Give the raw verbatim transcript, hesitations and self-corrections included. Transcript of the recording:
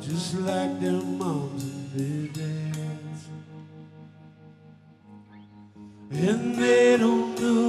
just like their moms and their dads. And they don't know